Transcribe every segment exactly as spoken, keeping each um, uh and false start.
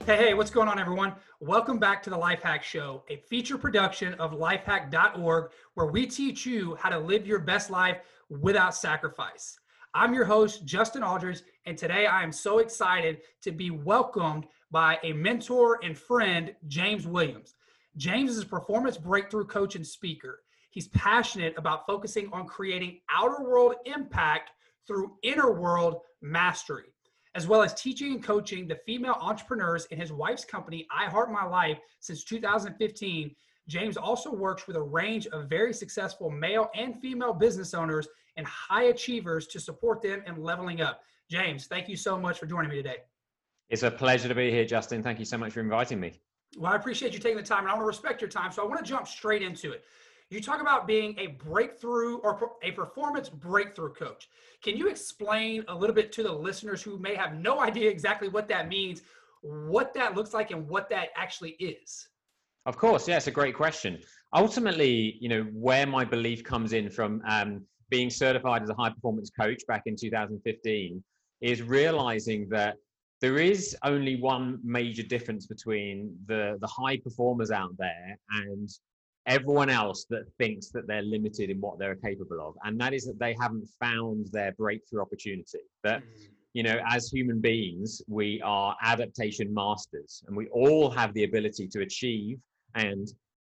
Hey, hey, what's going on, everyone? Welcome back to the Life Hack Show, a feature production of lifehack dot org, where we teach you how to live your best life without sacrifice. I'm your host, Justin Aldridge, and today I am so excited to be welcomed by a mentor and friend, James Williams. James is a performance breakthrough coach and speaker. He's passionate about focusing on creating outer world impact through inner world mastery, as well as teaching and coaching the female entrepreneurs in his wife's company, I Heart My Life, since two thousand fifteen. James also works with a range of very successful male and female business owners and high achievers to support them in leveling up. James, thank you so much for joining me today. It's a pleasure to be here, Justin. Thank you so much for inviting me. Well, I appreciate you taking the time, and I want to respect your time, so I want to jump straight into it. You talk about being a breakthrough or a performance breakthrough coach. Can you explain a little bit to the listeners who may have no idea exactly what that means, what that looks like, and what that actually is? Of course, yeah, it's a great question. Ultimately, you know, where my belief comes in from um, being certified as a high performance coach back in two thousand fifteen is realizing that there is only one major difference between the, the high performers out there and everyone else that thinks that they're limited in what they're capable of. And that is that they haven't found their breakthrough opportunity. But, you know, as human beings, we are adaptation masters, and we all have the ability to achieve and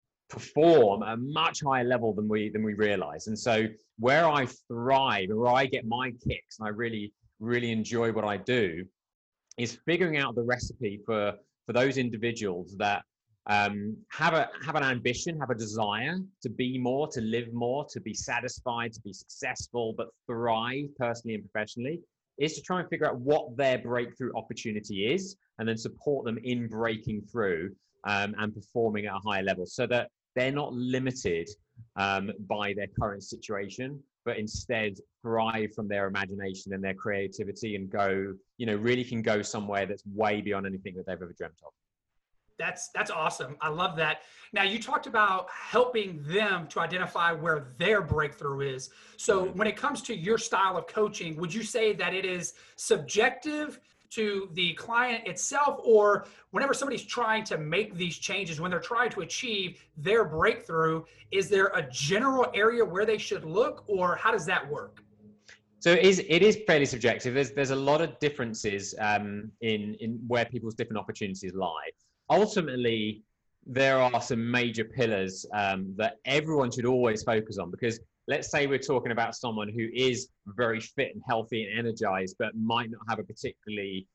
perform at a much higher level than we than we realize. And so where I thrive and where I get my kicks, and I really, really enjoy what I do, is figuring out the recipe for, for those individuals that um, have a have an ambition, have a desire to be more, to live more, to be satisfied, to be successful, but thrive personally and professionally, is to try and figure out what their breakthrough opportunity is, and then support them in breaking through um, and performing at a higher level, so that they're not limited um, by their current situation, but instead thrive from their imagination and their creativity, and go, you know, really can go somewhere that's way beyond anything that they've ever dreamt of. That's that's awesome. I love that. Now, you talked about helping them to identify where their breakthrough is. So when it comes to your style of coaching, would you say that it is subjective to the client itself, or whenever somebody's trying to make these changes, when they're trying to achieve their breakthrough, is there a general area where they should look, or how does that work? So it is, it is fairly subjective. There's, there's a lot of differences um, in, in where people's different opportunities lie. Ultimately, there are some major pillars um, that everyone should always focus on, because let's say we're talking about someone who is very fit and healthy and energized, but might not have a particularly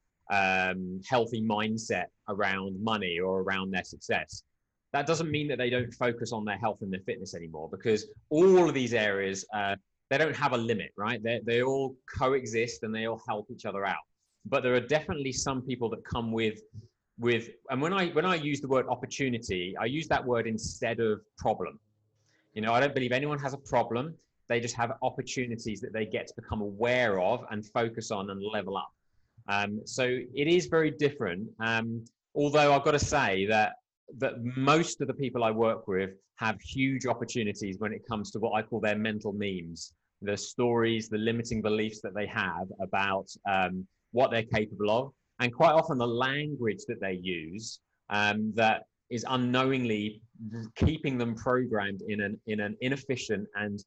um, healthy mindset around money or around their success. That doesn't mean that they don't focus on their health and their fitness anymore, because all of these areas, uh, they don't have a limit, right? They they all coexist and they all help each other out. But there are definitely some people that come with with, and when I when I use the word opportunity, I use that word instead of problem. You know, I don't believe anyone has a problem. They just have opportunities that they get to become aware of and focus on and level up. Um, so it is very different. Um, although I've got to say that that most of the people I work with have huge opportunities when it comes to what I call their mental memes, the stories, the limiting beliefs that they have about um, what they're capable of, and quite often the language that they use um, that is unknowingly keeping them programmed in an in an inefficient and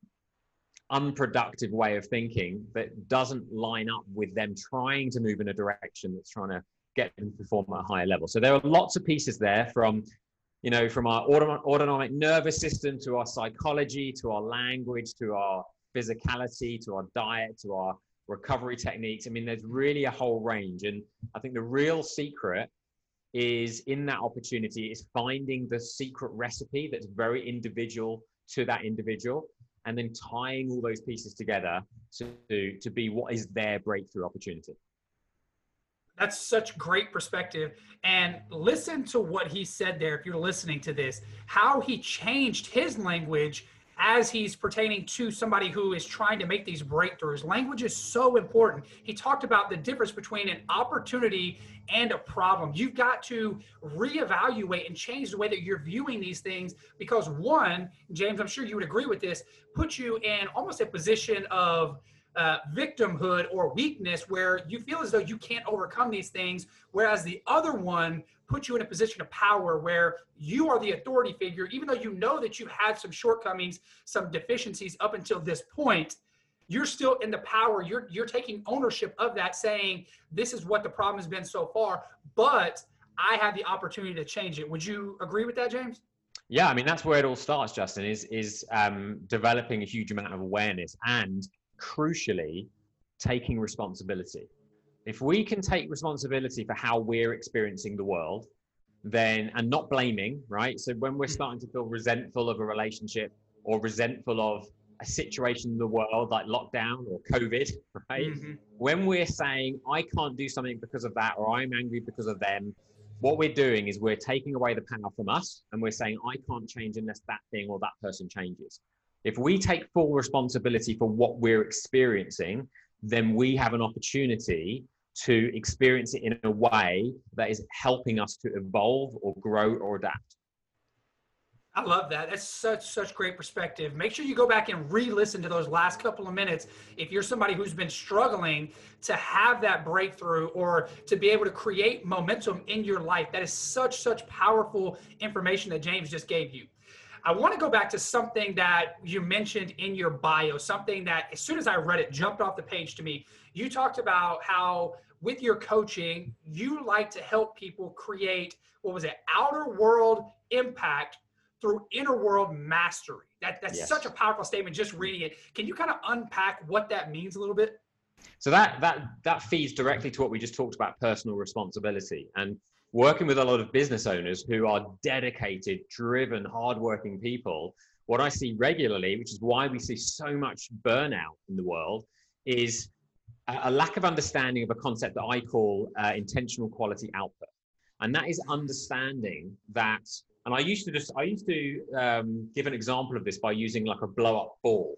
unproductive way of thinking that doesn't line up with them trying to move in a direction that's trying to get them to perform at a higher level. So there are lots of pieces there, from, you know, from our autonomic nervous system to our psychology, to our language, to our physicality, to our diet, to our recovery techniques. I mean, there's really a whole range. And I think the real secret is in that opportunity is finding the secret recipe that's very individual to that individual, and then tying all those pieces together to, to be what is their breakthrough opportunity. That's such great perspective. And listen to what he said there, if you're listening to this, how he changed his language as he's pertaining to somebody who is trying to make these breakthroughs. Language is so important. He talked about the difference between an opportunity and a problem. You've got to reevaluate and change the way that you're viewing these things, because one, James, I'm sure you would agree with this, puts you in almost a position of uh, victimhood or weakness where you feel as though you can't overcome these things, whereas the other one puts you in a position of power where you are the authority figure, even though you know that you had some shortcomings, some deficiencies up until this point. You're still in the power. You're you're taking ownership of that, saying, this is what the problem has been so far, but I have the opportunity to change it. Would you agree with that, James? Yeah, I mean, that's where it all starts, Justin, is, is um, developing a huge amount of awareness and, crucially, taking responsibility. If we can take responsibility for how we're experiencing the world, then, and not blaming, right? So when we're starting to feel resentful of a relationship or resentful of a situation in the world like lockdown or COVID, right? Mm-hmm. When we're saying, I can't do something because of that, or I'm angry because of them, what we're doing is we're taking away the power from us, and we're saying, I can't change unless that thing or that person changes. If we take full responsibility for what we're experiencing, then we have an opportunity to experience it in a way that is helping us to evolve or grow or adapt. I love that. That's such, such great perspective. Make sure you go back and re-listen to those last couple of minutes. If you're somebody who's been struggling to have that breakthrough or to be able to create momentum in your life, that is such, such powerful information that James just gave you. I want to go back to something that you mentioned in your bio, something that as soon as I read it, jumped off the page to me. You talked about how with your coaching, you like to help people create, what was it, outer world impact through inner world mastery. That, that's yes. such a powerful statement, just reading it. Can you kind of unpack what that means a little bit? So that, that, that feeds directly to what we just talked about, personal responsibility. And working with a lot of business owners who are dedicated, driven, hardworking people, what I see regularly, which is why we see so much burnout in the world, is a lack of understanding of a concept that I call uh, intentional quality output. And that is understanding that, and I used to just, I used to um, give an example of this by using like a blow up ball.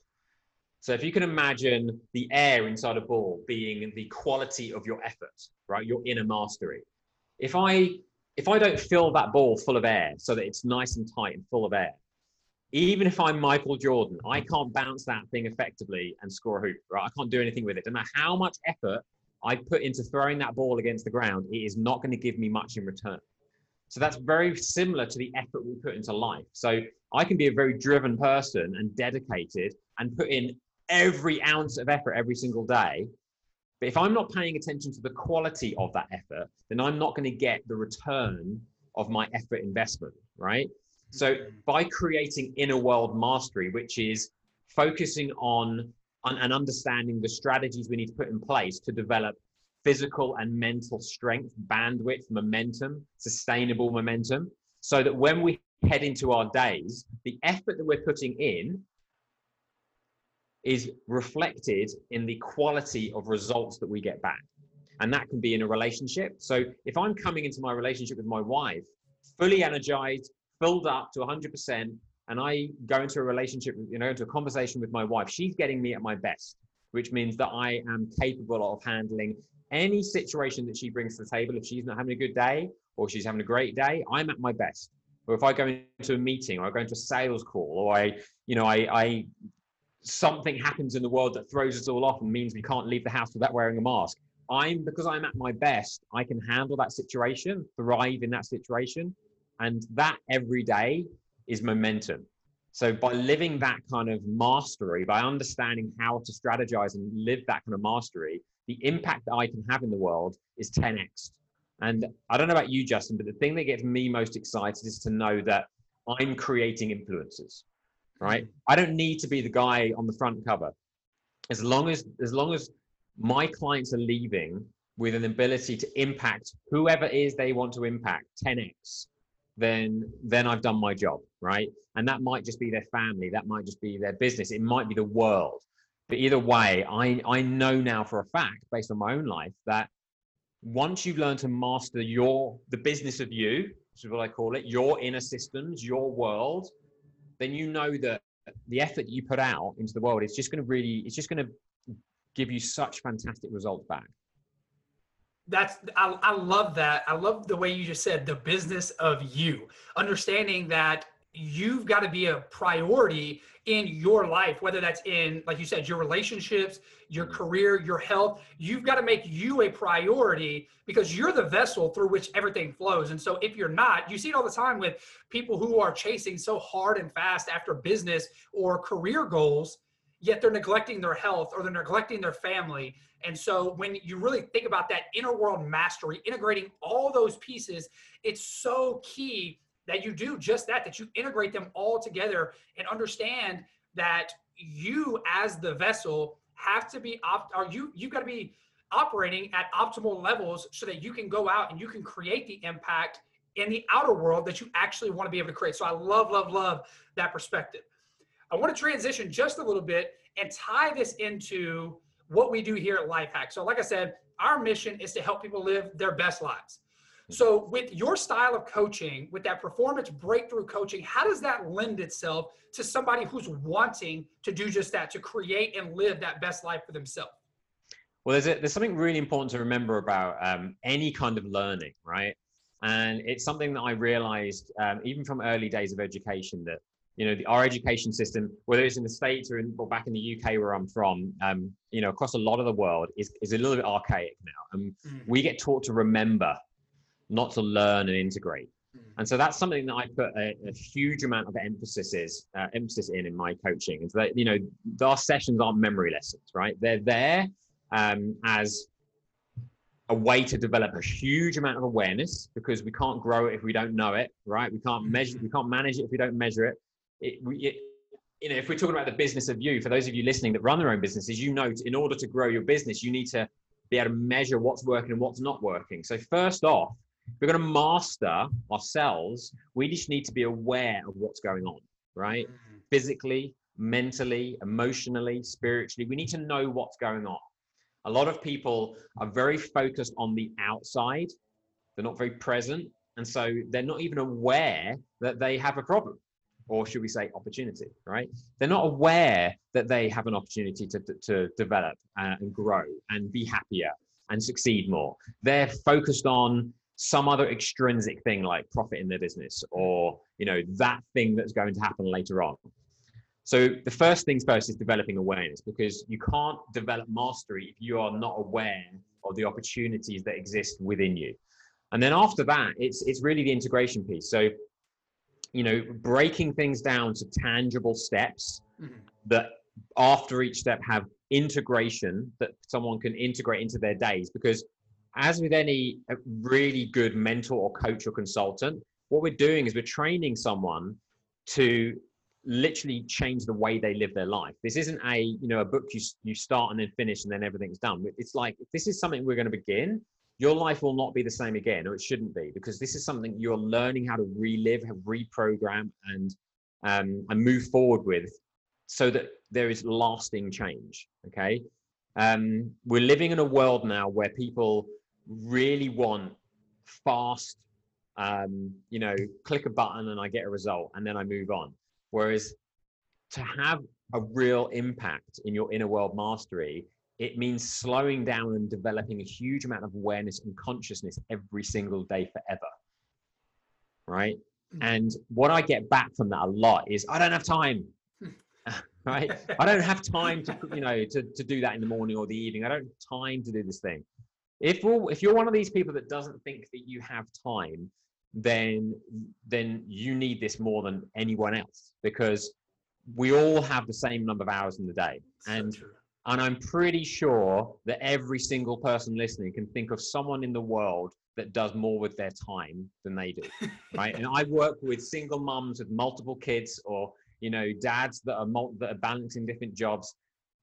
So if you can imagine the air inside a ball being the quality of your effort, right? Your inner mastery. If I, if I don't fill that ball full of air so that it's nice and tight and full of air, even if I'm Michael Jordan, I can't bounce that thing effectively and score a hoop, right? I can't do anything with it. No matter how much effort I put into throwing that ball against the ground, it is not going to give me much in return. So that's very similar to the effort we put into life. So I can be a very driven person and dedicated and put in every ounce of effort every single day. But if I'm not paying attention to the quality of that effort, then I'm not going to get the return of my effort investment, right? So by creating inner world mastery, which is focusing on, on and understanding the strategies we need to put in place to develop physical and mental strength, bandwidth, momentum, sustainable momentum, so that when we head into our days, the effort that we're putting in is reflected in the quality of results that we get back. And that can be in a relationship. So if I'm coming into my relationship with my wife, fully energized, filled up to one hundred percent, and I go into a relationship, you know, into a conversation with my wife, she's getting me at my best, which means that I am capable of handling any situation that she brings to the table. If she's not having a good day or she's having a great day, I'm at my best. Or if I go into a meeting or I go into a sales call, or I, you know, I, I something happens in the world that throws us all off and means we can't leave the house without wearing a mask. I'm, because I'm at my best, I can handle that situation, thrive in that situation. And that every day is momentum. So by living that kind of mastery, by understanding how to strategize and live that kind of mastery, the impact that I can have in the world is ten X. And I don't know about you, Justin, but the thing that gets me most excited is to know that I'm creating influencers, right? I don't need to be the guy on the front cover. As long as, as long as my clients are leaving with an ability to impact whoever it is they want to impact ten X, then, then I've done my job, right? And that might just be their family. That might just be their business. It might be the world. But either way, I, I know now for a fact, based on my own life, that once you've learned to master your, the business of you, which is what I call it, your inner systems, your world, then you know that the effort you put out into the world is just going to really, it's just going to give you such fantastic results back. That's, I, I love that. I love the way you just said the business of you, understanding that you've got to be a priority in your life, whether that's in, like you said, your relationships, your career, your health. You've got to make you a priority because you're the vessel through which everything flows. And so if you're not, you see it all the time with people who are chasing so hard and fast after business or career goals, yet they're neglecting their health or they're neglecting their family. And so when you really think about that inner world mastery, integrating all those pieces, it's so key that you do just that, that you integrate them all together and understand that you as the vessel have to be, op- or you, you've got to be operating at optimal levels so that you can go out and you can create the impact in the outer world that you actually want to be able to create. So I love, love, love that perspective. I want to transition just a little bit and tie this into what we do here at Lifehack. So like I said, our mission is to help people live their best lives. So with your style of coaching, with that performance breakthrough coaching, how does that lend itself to somebody who's wanting to do just that, to create and live that best life for themselves? Well, there's, a, there's something really important to remember about um, any kind of learning, right? And it's something that I realized um, even from early days of education that, you know, the, our education system, whether it's in the States or, in, or back in the U K where I'm from, um, you know, across a lot of the world is, is a little bit archaic now. And mm. we get taught to remember, not to learn and integrate. And so that's something that I put a, a huge amount of emphasis is uh, emphasis in in my coaching. And so that, you know, our sessions aren't memory lessons, right? They're there um, as a way to develop a huge amount of awareness because we can't grow it if we don't know it, right? We can't measure, we can't manage it if we don't measure it. It, it you know, if we're talking about the business of you, for those of you listening that run their own businesses, you know, in order to grow your business, you need to be able to measure what's working and what's not working. So first off, if we're going to master ourselves, we just need to be aware of what's going on, right? Mm-hmm. Physically, mentally, emotionally, spiritually, we need to know what's going on. A lot of people are very focused on the outside. They're not very present. And so they're not even aware that they have a problem, or should we say opportunity, right? They're not aware that they have an opportunity to, to, to develop uh, and grow and be happier and succeed more. They're focused on some other extrinsic thing like profit in their business or, you know, that thing that's going to happen later on. So the first things first is developing awareness, because you can't develop mastery if you are not aware of the opportunities that exist within you. And then after that, it's, it's really the integration piece. So, you know, breaking things down to tangible steps mm-hmm. that after each step have integration that someone can integrate into their days. Because as with any really good mentor or coach or consultant, what we're doing is we're training someone to literally change the way they live their life. This isn't a, you know, a book you, you start and then finish and then everything's done. It's like, if this is something we're going to begin, your life will not be the same again, or it shouldn't be, because this is something you're learning how to relive, have reprogram and, um, and move forward with so that there is lasting change. Okay. Um, we're living in a world now where people really want fast, um, you know, click a button and I get a result and then I move on. Whereas to have a real impact in your inner world mastery, it means slowing down and developing a huge amount of awareness and consciousness every single day forever. Right. And what I get back from that a lot is I don't have time. Right. I don't have time to, you know, to, to do that in the morning or the evening. I don't have time to do this thing. If we're, if you're one of these people that doesn't think that you have time, then, then you need this more than anyone else, because we all have the same number of hours in the day. And, so and I'm pretty sure that every single person listening can think of someone in the world that does more with their time than they do. Right. And I work with single moms with multiple kids, or, you know, dads that are mul- that are balancing different jobs.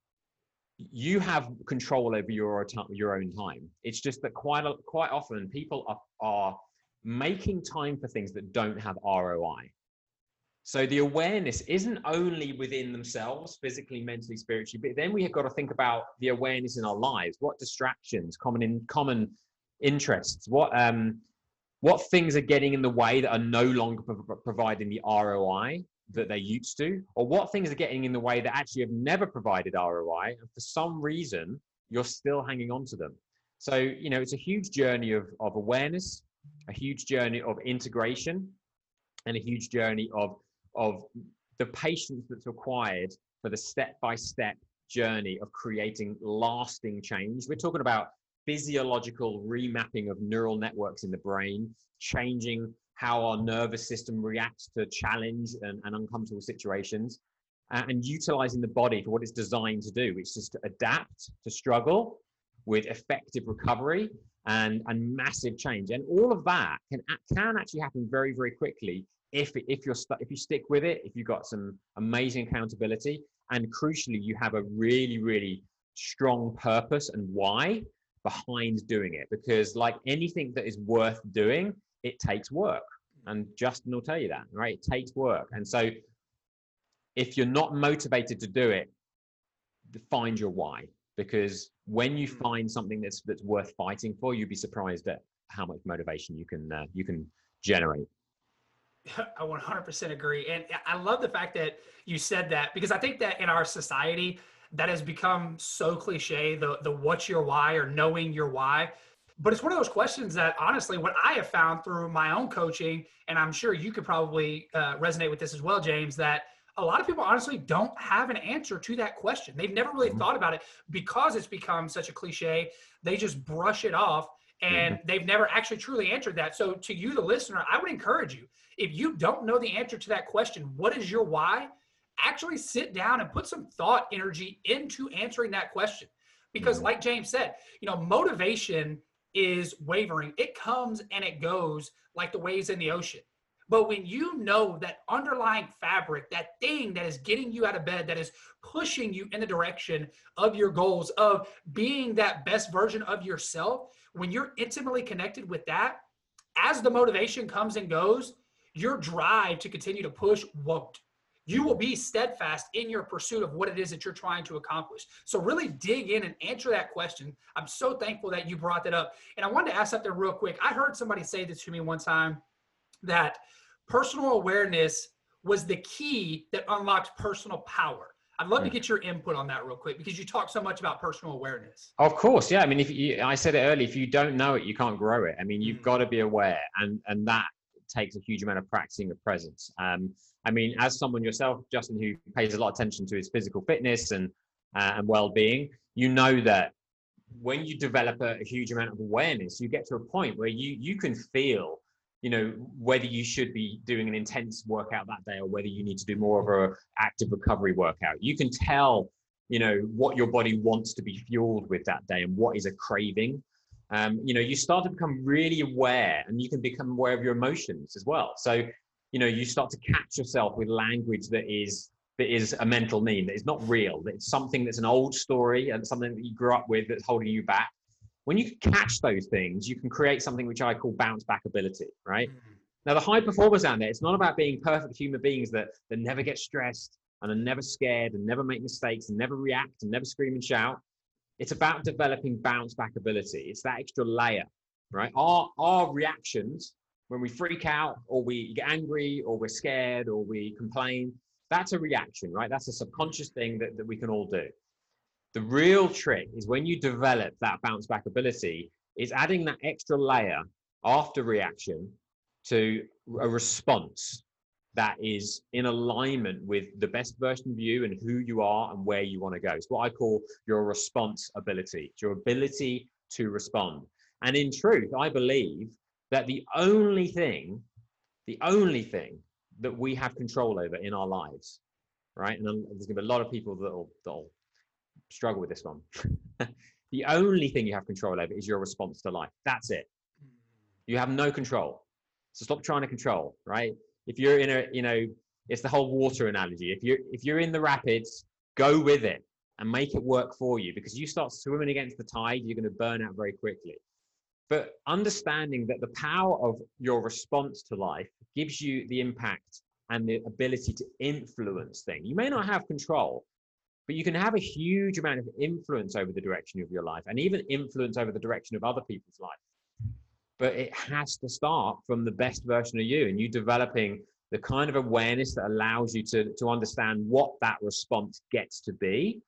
You have control over your your own time. It's just that quite a, quite often people are, are making time for things that don't have R O I. So the awareness isn't only within themselves, physically, mentally, spiritually, but then we have got to think about the awareness in our lives. What distractions, common in common interests, what um what things are getting in the way that are no longer pro- providing the R O I that they used to, or what things are getting in the way that actually have never provided R O I, and for some reason you're still hanging on to them. So, you know, it's a huge journey of, of awareness, a huge journey of integration, and a huge journey of of the patience that's required for the step-by-step journey of creating lasting change. We're talking about physiological remapping of neural networks in the brain, changing how our nervous system reacts to challenge and, and uncomfortable situations, uh, and utilizing the body for what it's designed to do, which is to adapt to struggle with effective recovery and, and massive change. And all of that can, can actually happen very, very quickly if, if, you're stu- if you stick with it, if you've got some amazing accountability, and crucially, you have a really, really strong purpose and why behind doing it. Because like anything that is worth doing, it takes work. And Justin will tell you that, right? It takes work. And so if you're not motivated to do it, find your why. Because when you find something that's that's worth fighting for, you'd be surprised at how much motivation you can uh, you can generate. I one hundred percent agree. And I love the fact that you said that, because I think that in our society, that has become so cliche, the, the what's your why, or knowing your why. But it's one of those questions that honestly, what I have found through my own coaching, and I'm sure you could probably uh, resonate with this as well, James, that a lot of people honestly don't have an answer to that question. They've never really mm-hmm. thought about it because it's become such a cliche. They just brush it off, and mm-hmm. they've never actually truly answered that. So to you, the listener, I would encourage you, if you don't know the answer to that question, what is your why? Actually sit down and put some thought energy into answering that question. Because mm-hmm. like James said, you know, motivation is wavering. It comes and it goes like the waves in the ocean. But when you know that underlying fabric, that thing that is getting you out of bed, that is pushing you in the direction of your goals, of being that best version of yourself, when you're intimately connected with that, as the motivation comes and goes, your drive to continue to push won't. You will be steadfast in your pursuit of what it is that you're trying to accomplish. So really dig in and answer that question. I'm so thankful that you brought that up. And I wanted to ask something real quick. I heard somebody say this to me one time, that personal awareness was the key that unlocked personal power. I'd love to get your input on that real quick, because you talk so much about personal awareness. Of course. Yeah. I mean, if you, I said it earlier, if you don't know it, you can't grow it. I mean, you've mm. got to be aware, and, and that takes a huge amount of practicing of presence. Um, I mean, as someone yourself, Justin, who pays a lot of attention to his physical fitness and, uh, and well-being, you know that when you develop a, a huge amount of awareness, you get to a point where you, you can feel, you know, whether you should be doing an intense workout that day or whether you need to do more of a active recovery workout. You can tell, you know, what your body wants to be fueled with that day and what is a craving. Um, you know, you start to become really aware, and you can become aware of your emotions as well. So, you know, you start to catch yourself with language that is that is a mental meme, that is not real, that it's something that's an old story and something that you grew up with that's holding you back. When you catch those things, you can create something which I call bounce back ability, right? Mm-hmm. Now, the high performers out there, it's not about being perfect human beings that, that never get stressed and are never scared and never make mistakes and never react and never scream and shout. It's about developing bounce back ability. It's that extra layer, right? Our, our reactions when we freak out or we get angry or we're scared or we complain, that's a reaction, right? That's a subconscious thing that, that we can all do. The real trick is when you develop that bounce back ability, is adding that extra layer after reaction to a response that is in alignment with the best version of you and who you are and where you want to go. It's what I call your response ability, it's your ability to respond. And in truth, I believe that the only thing, the only thing that we have control over in our lives, right? And there's going to be a lot of people that'll, that'll struggle with this one. The only thing you have control over is your response to life. That's it. You have no control. So stop trying to control, right? If you're in a, you know, it's the whole water analogy. If you're, if you're in the rapids, go with it and make it work for you, because you start swimming against the tide, you're going to burn out very quickly. But understanding that the power of your response to life gives you the impact and the ability to influence things. You may not have control, but you can have a huge amount of influence over the direction of your life and even influence over the direction of other people's life. But it has to start from the best version of you, and you developing the kind of awareness that allows you to, to understand what that response gets to be,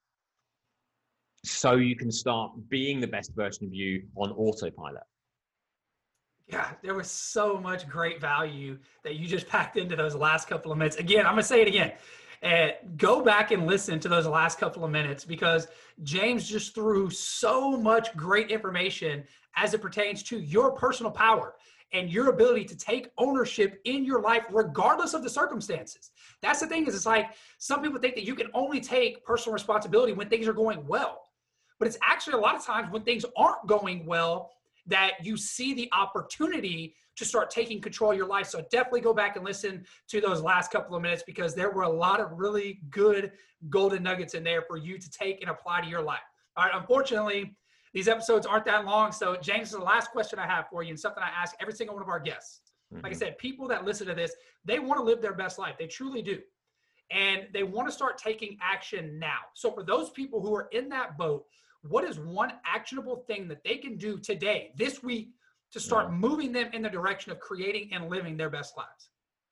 so you can start being the best version of you on autopilot. Yeah, there was so much great value that you just packed into those last couple of minutes. Again, I'm going to say it again. Uh, go back and listen to those last couple of minutes because James just threw so much great information as it pertains to your personal power and your ability to take ownership in your life regardless of the circumstances. That's the thing is it's like some people think that you can only take personal responsibility when things are going well. But it's actually a lot of times when things aren't going well that you see the opportunity to start taking control of your life. So definitely go back and listen to those last couple of minutes because there were a lot of really good golden nuggets in there for you to take and apply to your life. All right, unfortunately, these episodes aren't that long. So James, is the last question I have for you and something I ask every single one of our guests. Mm-hmm. Like I said, people that listen to this, they want to live their best life. They truly do. And they want to start taking action now. So for those people who are in that boat, what is one actionable thing that they can do today, this week, to start yeah. moving them in the direction of creating and living their best lives?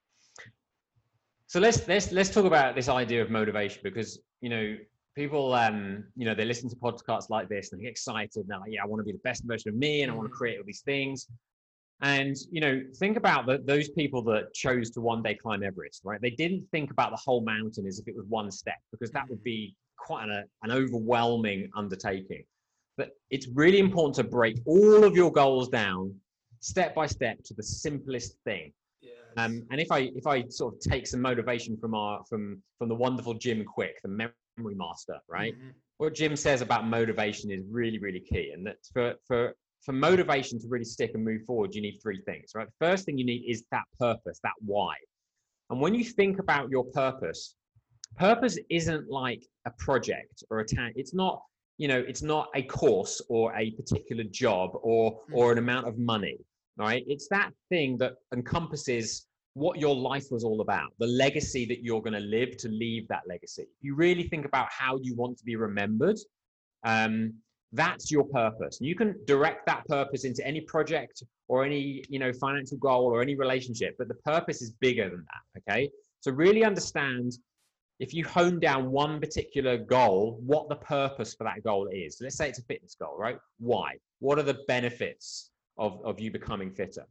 So let's let's let's talk about this idea of motivation because you know people um you know they listen to podcasts like this and they get excited and they're like, yeah, I want to be the best version of me and I want to create all these things. And you know, think about the, those people that chose to one day climb Everest, right? They didn't think about the whole mountain as if it was one step because that would be quite an, an overwhelming undertaking. But it's really important to break all of your goals down step by step to the simplest thing. Yes. Um, and if I if I sort of take some motivation from our from from the wonderful Jim Quick, the memory master, right? Mm-hmm. What Jim says about motivation is really really key, and that for for for motivation to really stick and move forward, you need three things, right? The first thing you need is that purpose, that why. And when you think about your purpose. Purpose isn't like a project or a ta- it's not, you know, it's not a course or a particular job or or an amount of money, right? It's that thing that encompasses what your life was all about, the legacy that you're going to live to leave that legacy. You really think about how you want to be remembered. Um, that's your purpose. And you can direct that purpose into any project or any, you know, financial goal or any relationship, but the purpose is bigger than that, okay? So really understand if you hone down one particular goal, what the purpose for that goal is. Let's say it's a fitness goal, right? Why? What are the benefits of, of you becoming fitter?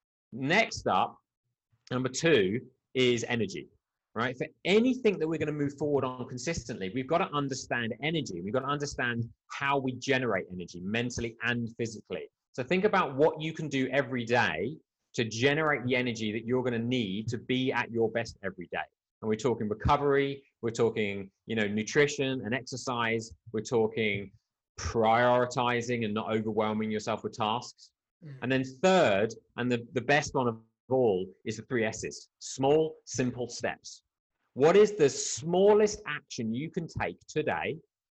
Next up, number two is energy, right? For anything that we're going to move forward on consistently, we've got to understand energy. We've got to understand how we generate energy mentally and physically. So think about what you can do every day to generate the energy that you're going to need to be at your best every day. And we're talking recovery, we're talking, you know, nutrition and exercise, we're talking prioritizing and not overwhelming yourself with tasks. Mm. And then third, and the, the best one of all is the three S's, small, simple steps. What is the smallest action you can take today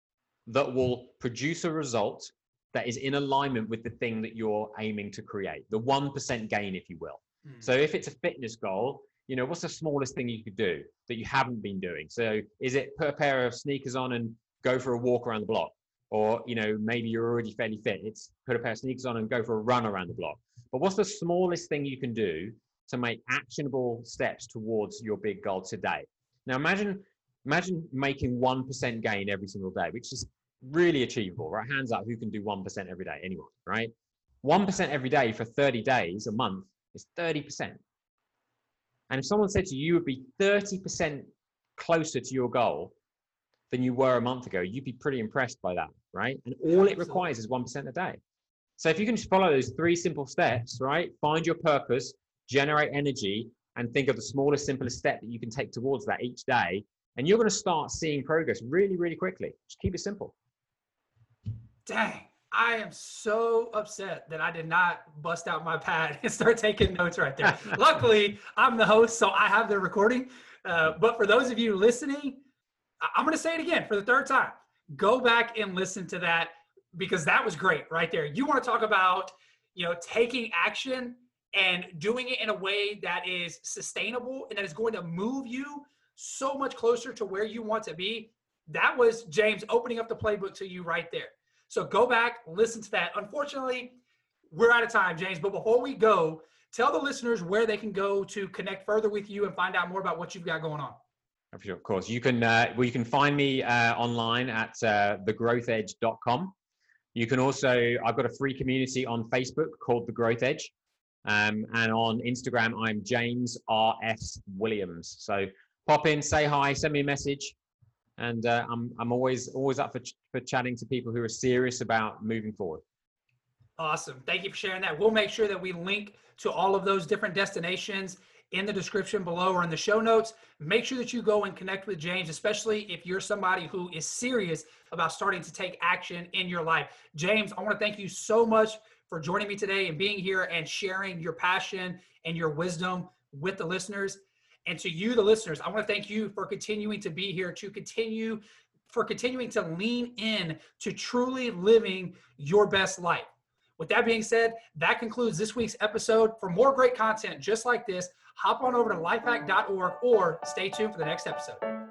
that will produce a result that is in alignment with the thing that you're aiming to create, the one percent gain, if you will. Mm. So if it's a fitness goal, you know, what's the smallest thing you could do that you haven't been doing? So is it put a pair of sneakers on and go for a walk around the block? Or, you know, maybe you're already fairly fit. It's put a pair of sneakers on and go for a run around the block. But what's the smallest thing you can do to make actionable steps towards your big goal today? Now, imagine, imagine making one percent gain every single day, which is really achievable, right? Hands up, who can do one percent every day? Anyone, right? one percent every day for thirty days, a month, is thirty percent. And if someone said to you, you would be thirty percent closer to your goal than you were a month ago, you'd be pretty impressed by that, right? And all it requires is one percent a day. So if you can just follow those three simple steps, right? Find your purpose, generate energy, and think of the smallest, simplest step that you can take towards that each day. And you're going to start seeing progress really, really quickly. Just keep it simple. Dang. I am so upset that I did not bust out my pad and start taking notes right there. Luckily, I'm the host, so I have the recording. Uh, but for those of you listening, I'm going to say it again for the third time. Go back and listen to that because that was great right there. You want to talk about, you know, taking action and doing it in a way that is sustainable and that is going to move you so much closer to where you want to be. That was James opening up the playbook to you right there. So go back, listen to that. Unfortunately, we're out of time, James. But before we go, tell the listeners where they can go to connect further with you and find out more about what you've got going on. Of course, you can. Uh, well, you can find me uh, online at uh, the growth edge dot com. You can also. I've got a free community on Facebook called The Growth Edge. Um, and on Instagram, I'm James R S Williams. So pop in, say hi, send me a message. And uh, I'm, I'm always, always up for, ch- for chatting to people who are serious about moving forward. Awesome. Thank you for sharing that. We'll make sure that we link to all of those different destinations in the description below or in the show notes. Make sure that you go and connect with James, especially if you're somebody who is serious about starting to take action in your life. James, I want to thank you so much for joining me today and being here and sharing your passion and your wisdom with the listeners. And to you, the listeners, I want to thank you for continuing to be here, to continue, for continuing to lean in to truly living your best life. With that being said, that concludes this week's episode. For more great content just like this, hop on over to lifehack dot org or stay tuned for the next episode.